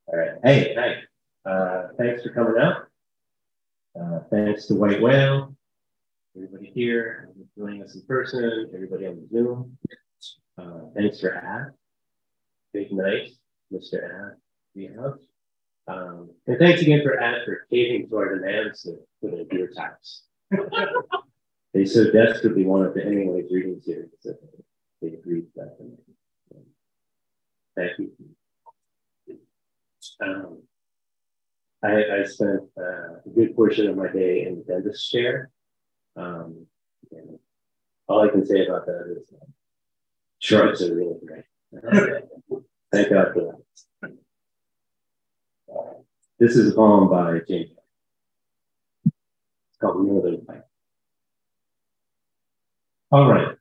All right. Hey, hi. Thanks for coming out. Thanks to White Whale, everybody here, joining us in person, everybody on the Zoom. Thanks for Ad. Big night, Mr. Ad, and thanks again for Ad for caving to our demands to put in beer taps. They so desperately wanted the Hemingway's reading series that they agreed to that. Thank you. I spent a good portion of my day in the dentist's chair. And all I can say about that is drugs are really great. Thank God for that. This is a poem by James. It's called Northern Light. All right.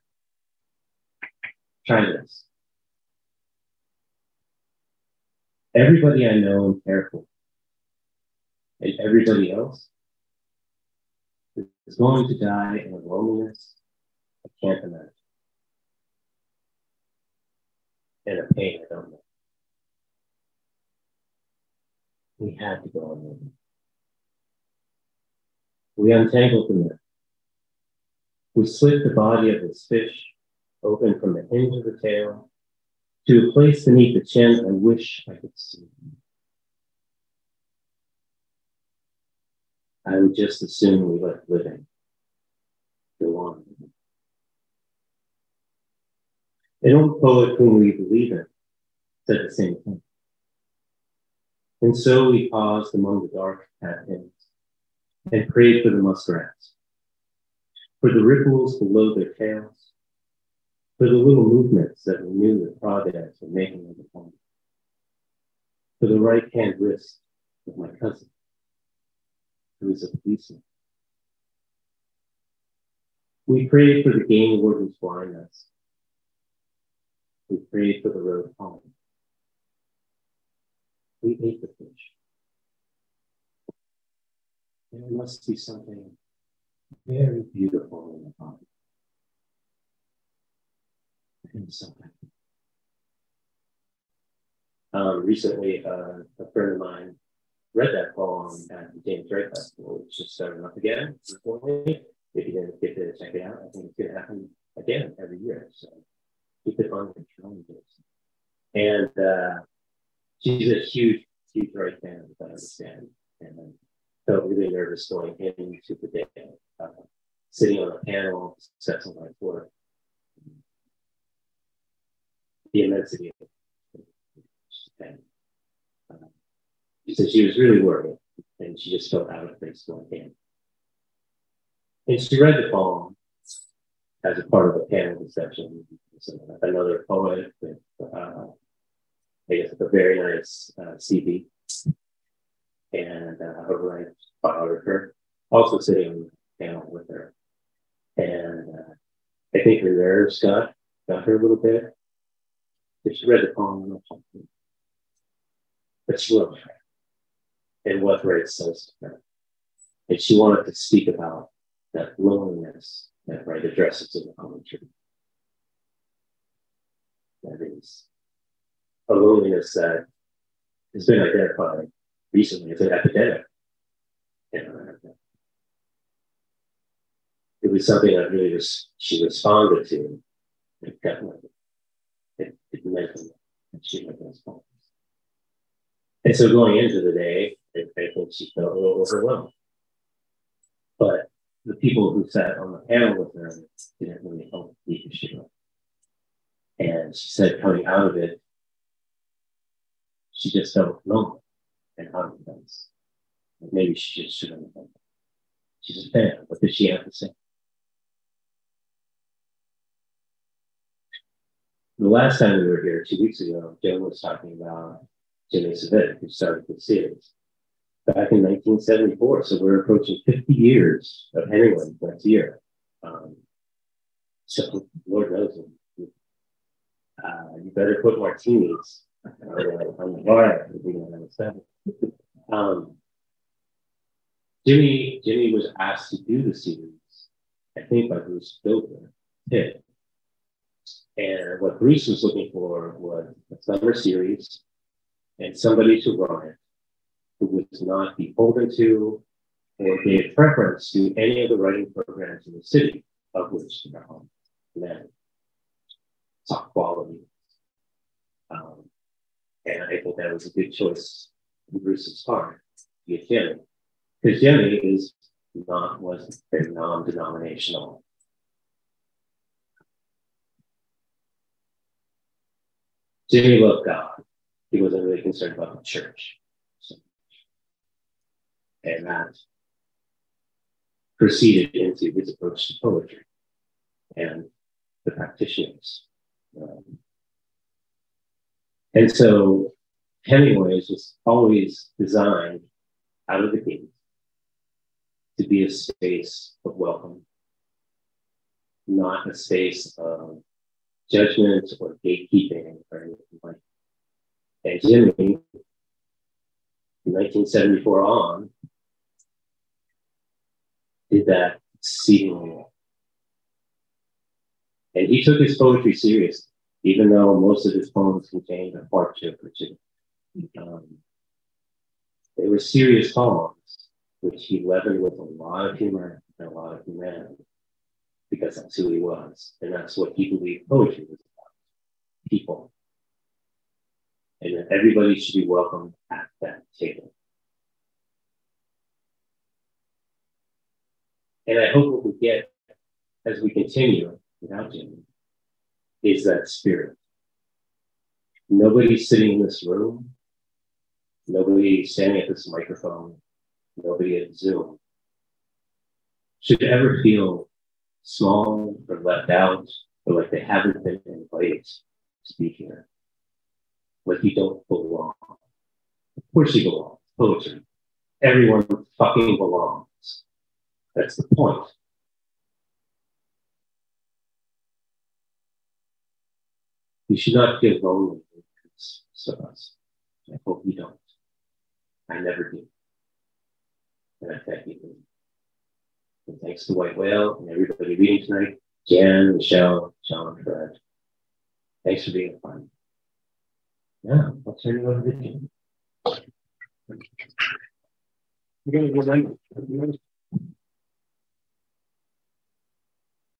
Try this. Everybody I know and care for, and everybody else is going to die in a loneliness I can't imagine. And a pain I don't know. We had to go on. We untangled the net. We slit the body of this fish open from the hinge of the tail to a place beneath the chin I wish I could see. I would just assume we left living go on. An old poet whom we believe in said the same thing. And so we paused among the dark cattails and prayed for the muskrats, for the ripples below their tails, for the little movements that we knew the crawdads were making in the pond, for the right-hand wrist of my cousin, who is a policeman. We prayed for the game warden's blindness. We prayed for the road home. We ate the fish. There must be something very beautiful in the body. And something. Recently, a friend of mine read that poem at the James Drake Festival, which just started up again recently. If you didn't get to check it out, I think it's going to happen again every year. So keep it on your own. And she's a huge Drake fan, if I understand. And felt really nervous going into the day, sitting on a panel, set something like work. The immensity of it. She said she was really worried, and she just felt out of place going in. And she read the poem as a part of a panel discussion. So another poet with, I guess, a very nice CV, and a right biographer, also sitting on the panel with her. And I think her nerves got her a little bit. If she read the poem, but she loved her and what Wright says to her. And she wanted to speak about that loneliness that Wright addresses in the poetry. That is a loneliness that has been identified recently as an epidemic in America. It was something that really she responded to, definitely. It meant that she had those poems. And so going into the day, I think she felt a little overwhelmed. But the people who sat on the panel with her didn't really help the issue. And she said coming out of it, she just felt lonely and out of place. Maybe she just shouldn't have done that. She's a fan. What did she have to say? The last time we were here, 2 weeks ago, Joe was talking about Jimmy Savitt, who started the series back in 1974. So we're approaching 50 years of Hemingway next year. So Lord knows, you better put martinis on the bar. Jimmy was asked to do the series, I think, by Bruce Bilber. And what Bruce was looking for was a summer series and somebody to run it who was not beholden to or gave preference to any of the writing programs in the city, of which there are many. Top quality. And I think that was a good choice in Bruce's part to get Jimmy, because Jimmy was very non-denominational. Jimmy loved God. He wasn't really concerned about the church. And that proceeded into his approach to poetry and the practitioners. And so Hemingway's was always designed out of the gate to be a space of welcome, not a space of judgment or gatekeeping or anything like that. And Jimmy, in 1974 on, did that exceedingly well. And he took his poetry seriously, even though most of his poems contained a fart joke or two. They were serious poems, which he leavened with a lot of humor and a lot of humanity, because that's who he was. And that's what he believed poetry was about, people. And that everybody should be welcome at that table. And I hope what we get as we continue without Jimmy is that spirit. Nobody sitting in this room, nobody standing at this microphone, nobody at Zoom should ever feel small or left out or like they haven't been invited to speak here. Like you don't belong. Of course you belong. Poetry. Everyone fucking belongs. That's the point. You should not feel lonely because of us. I hope you don't. I never do. And I thank you. And thanks to White Whale and everybody reading tonight. Jan, Michelle, John, Fred. Thanks for being a fun. Yeah, I'll turn it over to Jan. You're going to go right.